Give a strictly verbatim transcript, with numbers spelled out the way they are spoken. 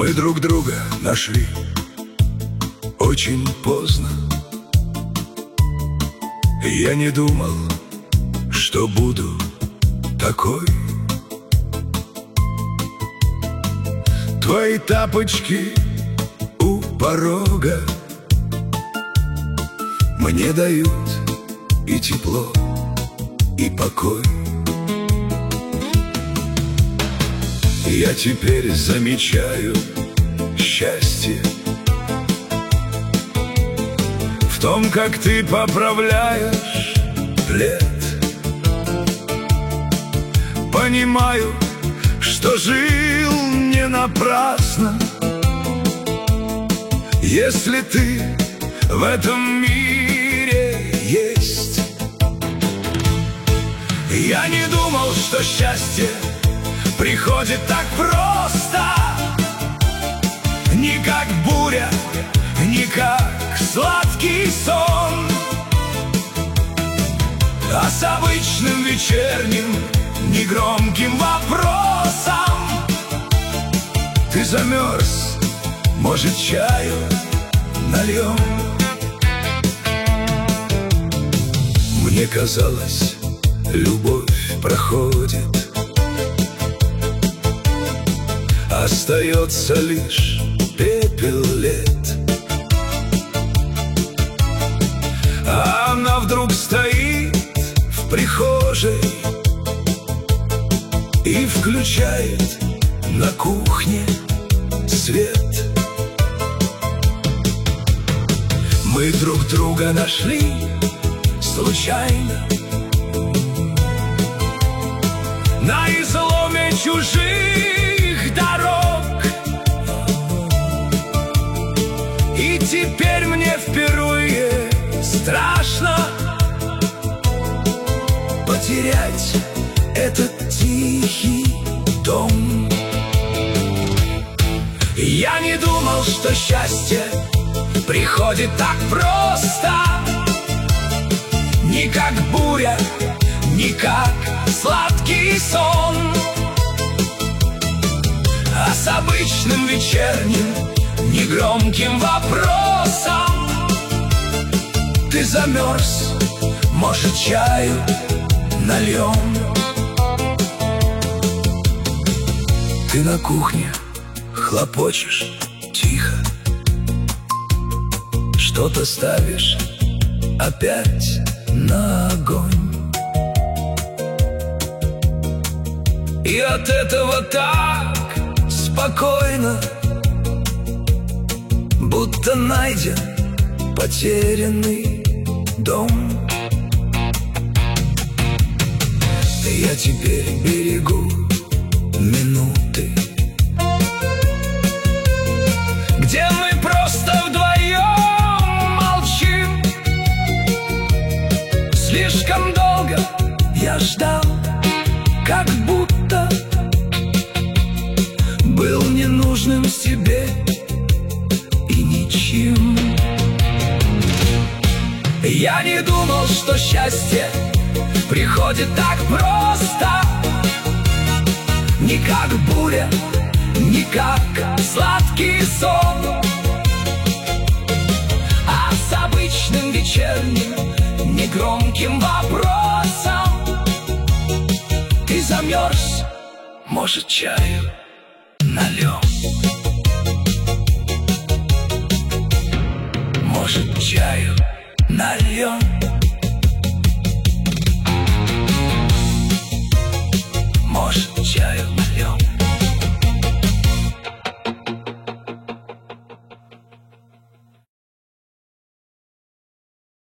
Мы друг друга нашли очень поздно. Я не думал, что буду такой. Твои тапочки у порога мне дают и тепло, и покой. Я теперь замечаю счастье в том, как ты поправляешь плед. Понимаю, что жил не напрасно, если ты в этом мире есть. Я не думал, что счастье приходит так просто, не как буря, не как сладкий сон, а с обычным вечерним негромким вопросом. Ты замерз, может, чаю нальем? Мне казалось, любовь проходит, остается лишь пепел лет. А она вдруг стоит в прихожей и включает на кухне свет. Мы друг друга нашли случайно на изломе чужих дорог, и теперь мне впервые страшно потерять этот тихий дом. Я не думал, что счастье приходит так просто, не как буря, не как сладкий сон, а с обычным вечерним негромким вопросом. Ты замерз, может, чаю нальем? Ты на кухне хлопочешь тихо, что-то ставишь опять на огонь, и от этого так спокойно, будто найден потерянный дом. Я теперь берегу минуты, где мы просто вдвоем молчим. Слишком долго я ждал, как будто был ненужным себе и ничем. Я не думал, что счастье приходит так просто, не как буря, не как сладкий сон, а с обычным вечерним негромким вопросом. Ты замерз, может, чаю нальем? Может, чаю нальем?